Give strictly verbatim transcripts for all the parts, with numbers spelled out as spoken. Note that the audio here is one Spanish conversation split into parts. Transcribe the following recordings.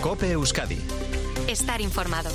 COPE Euskadi. Estar informado.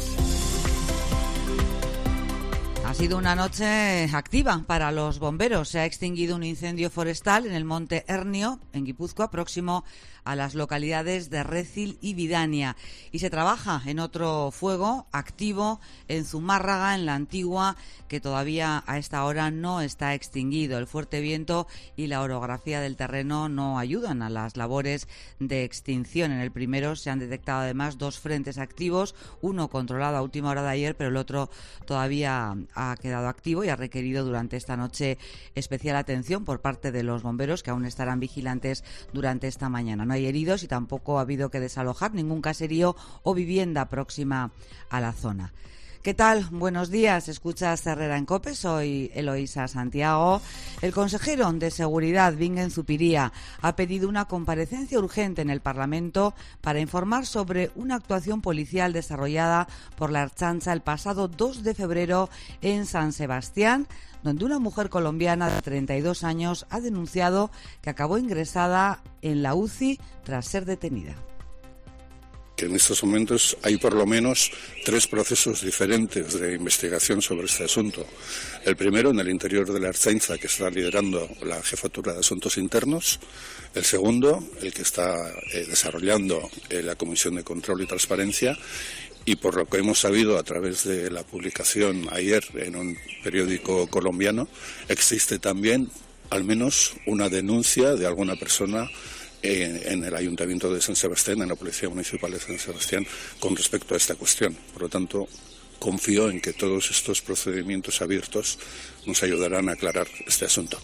Ha sido una noche activa para los bomberos. Se ha extinguido un incendio forestal en el monte Hernio, en Guipúzcoa, próximo a las localidades de Récil y Vidania. Y se trabaja en otro fuego activo en Zumárraga, en la Antigua, que todavía a esta hora no está extinguido. El fuerte viento y la orografía del terreno no ayudan a las labores de extinción. En el primero se han detectado además dos frentes activos, uno controlado a última hora de ayer, pero el otro todavía ha quedado activo y ha requerido durante esta noche especial atención por parte de los bomberos, que aún estarán vigilantes durante esta mañana. No hay heridos y tampoco ha habido que desalojar ningún caserío o vivienda próxima a la zona. ¿Qué tal? Buenos días. Escuchas Herrera en COPE. Soy Eloísa Santiago. El consejero de Seguridad, Bingen Zupiria, ha pedido una comparecencia urgente en el Parlamento para informar sobre una actuación policial desarrollada por la Ertzaintza el pasado dos de febrero en San Sebastián, donde una mujer colombiana de treinta y dos años ha denunciado que acabó ingresada en la U C I tras ser detenida. Que en estos momentos hay por lo menos tres procesos diferentes de investigación sobre este asunto. El primero en el interior de la Ertzaintza, que está liderando la Jefatura de Asuntos Internos. El segundo, el que está eh, desarrollando eh, la Comisión de Control y Transparencia. Y por lo que hemos sabido a través de la publicación ayer en un periódico colombiano, existe también al menos una denuncia de alguna persona en el Ayuntamiento de San Sebastián, en la Policía Municipal de San Sebastián, con respecto a esta cuestión. Por lo tanto, confío en que todos estos procedimientos abiertos nos ayudarán a aclarar este asunto.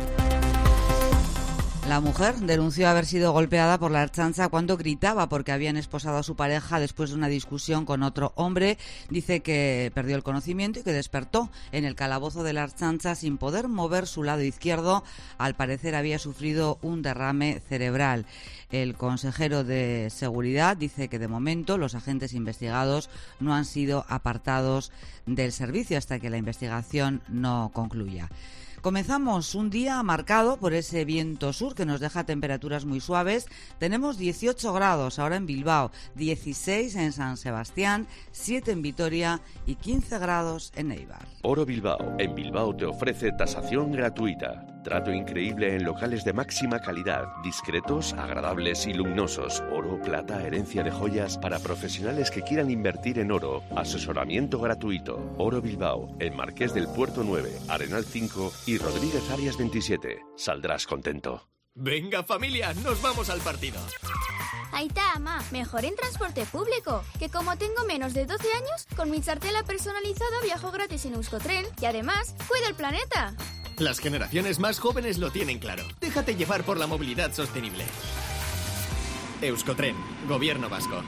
La mujer denunció haber sido golpeada por la Ertzaintza cuando gritaba porque habían esposado a su pareja después de una discusión con otro hombre. Dice que perdió el conocimiento y que despertó en el calabozo de la Ertzaintza sin poder mover su lado izquierdo. Al parecer había sufrido un derrame cerebral. El consejero de Seguridad dice que de momento los agentes investigados no han sido apartados del servicio hasta que la investigación no concluya. Comenzamos un día marcado por ese viento sur que nos deja temperaturas muy suaves. Tenemos dieciocho grados ahora en Bilbao, dieciséis en San Sebastián, siete en Vitoria y quince grados en Eibar. Oro Bilbao. En Bilbao te ofrece tasación gratuita. Trato increíble en locales de máxima calidad, discretos, agradables y luminosos. Oro, plata, herencia de joyas para profesionales que quieran invertir en oro. Asesoramiento gratuito. Oro Bilbao, en Marqués del Puerto nueve, Arenal cinco y Rodríguez Arias veintisiete. Saldrás contento. Venga, familia, nos vamos al partido. Aita, ama, mejor en transporte público, que como tengo menos de doce años, con mi chartela personalizada viajo gratis en Euskotren y además cuido el planeta. Las generaciones más jóvenes lo tienen claro. Déjate llevar por la movilidad sostenible. Euskotren, Gobierno Vasco.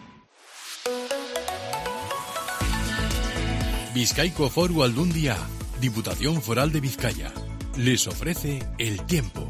Bizkaiko Foru Aldundia, Diputación Foral de Vizcaya, les ofrece el tiempo.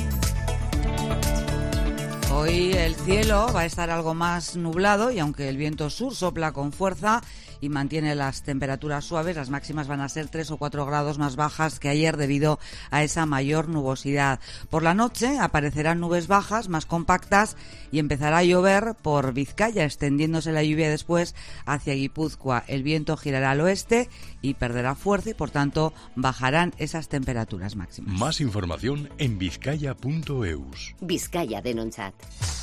Hoy el cielo va a estar algo más nublado y aunque el viento sur sopla con fuerza y mantiene las temperaturas suaves, las máximas van a ser tres o cuatro grados más bajas que ayer debido a esa mayor nubosidad. Por la noche aparecerán nubes bajas, más compactas, y empezará a llover por Vizcaya, extendiéndose la lluvia después hacia Guipúzcoa. El viento girará al oeste y perderá fuerza y por tanto bajarán esas temperaturas máximas. Más información en vizcaya punto eus. Vizcaya Denontzat.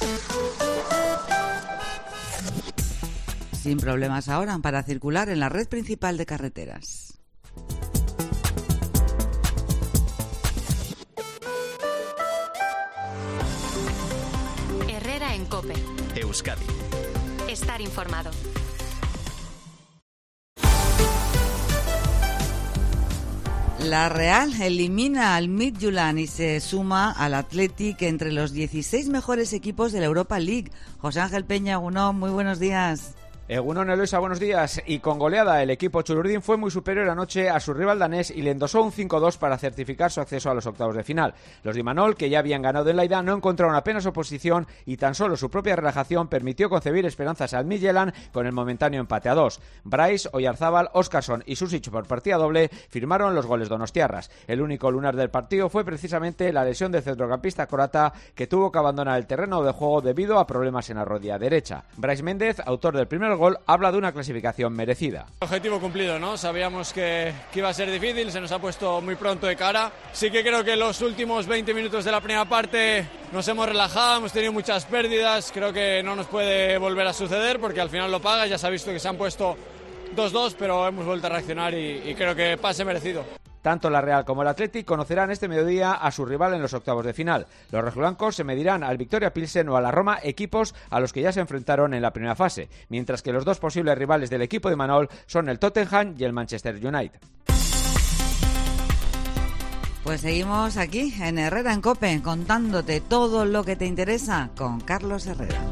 Sin problemas ahora para circular en la red principal de carreteras. Herrera en COPE. Euskadi. Estar informado. La Real elimina al Midtjylland y se suma al Athletic entre los dieciséis mejores equipos de la Europa League. José Ángel Peña, Gunón, muy buenos días. Egunon Eloisa, buenos días. Y con goleada, el equipo chururdín fue muy superior anoche a su rival danés y le endosó un cinco dos para certificar su acceso a los octavos de final. Los de Imanol, que ya habían ganado en la ida, no encontraron apenas oposición y tan solo su propia relajación permitió concebir esperanzas al Midtjylland con el momentáneo empate a dos. Bryce, Oyarzábal, Óskarsson y Susic por partida doble firmaron los goles donostiarras. El único lunar del partido fue precisamente la lesión del centrocampista croata, que tuvo que abandonar el terreno de juego debido a problemas en la rodilla derecha. Bryce Méndez, autor del primer gol, habla de una clasificación merecida. Objetivo cumplido, ¿no? Sabíamos que, que iba a ser difícil, se nos ha puesto muy pronto de cara. Sí que creo que los últimos veinte minutos de la primera parte nos hemos relajado, hemos tenido muchas pérdidas, creo que no nos puede volver a suceder porque al final lo paga, ya se ha visto que se han puesto dos dos, pero hemos vuelto a reaccionar y, y creo que pase merecido. Tanto la Real como el Athletic conocerán este mediodía a su rival en los octavos de final. Los rojiblancos se medirán al Victoria Pilsen o a la Roma, equipos a los que ya se enfrentaron en la primera fase, mientras que los dos posibles rivales del equipo de Imanol son el Tottenham y el Manchester United. Pues seguimos aquí en Herrera en COPE, contándote todo lo que te interesa con Carlos Herrera.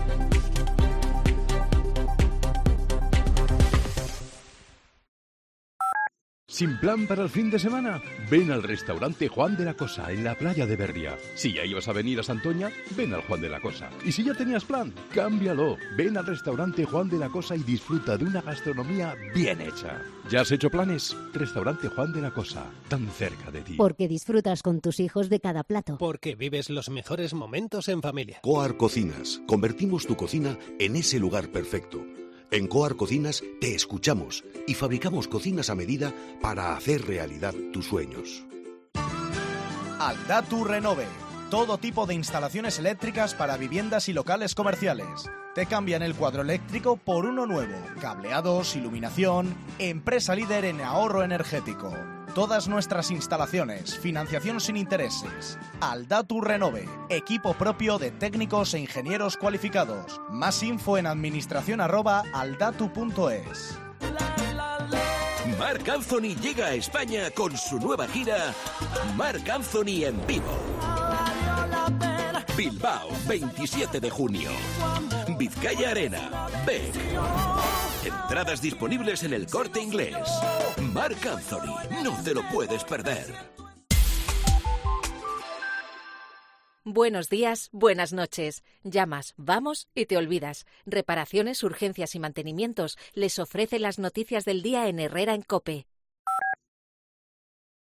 ¿Sin plan para el fin de semana? Ven al restaurante Juan de la Cosa, en la playa de Berria. Si ya ibas a venir a Santoña, ven al Juan de la Cosa. Y si ya tenías plan, cámbialo. Ven al restaurante Juan de la Cosa y disfruta de una gastronomía bien hecha. ¿Ya has hecho planes? Restaurante Juan de la Cosa, tan cerca de ti. Porque disfrutas con tus hijos de cada plato. Porque vives los mejores momentos en familia. Coar Cocinas. Convertimos tu cocina en ese lugar perfecto. En Coar Cocinas te escuchamos y fabricamos cocinas a medida para hacer realidad tus sueños. Aldatu Renove. Todo tipo de instalaciones eléctricas para viviendas y locales comerciales. Te cambian el cuadro eléctrico por uno nuevo. Cableados, iluminación. Empresa líder en ahorro energético. Todas nuestras instalaciones, financiación sin intereses. Aldatu Renove, equipo propio de técnicos e ingenieros cualificados. Más info en administración arroba aldatu punto es. Marc Anthony llega a España con su nueva gira Marc Anthony en vivo. Bilbao, veintisiete de junio. Vizcaya Arena, Beck. Entradas disponibles en El Corte Inglés. Marc Anthony, no te lo puedes perder. Buenos días, buenas noches. Llamas, vamos y te olvidas. Reparaciones, urgencias y mantenimientos les ofrece las noticias del día en Herrera en COPE.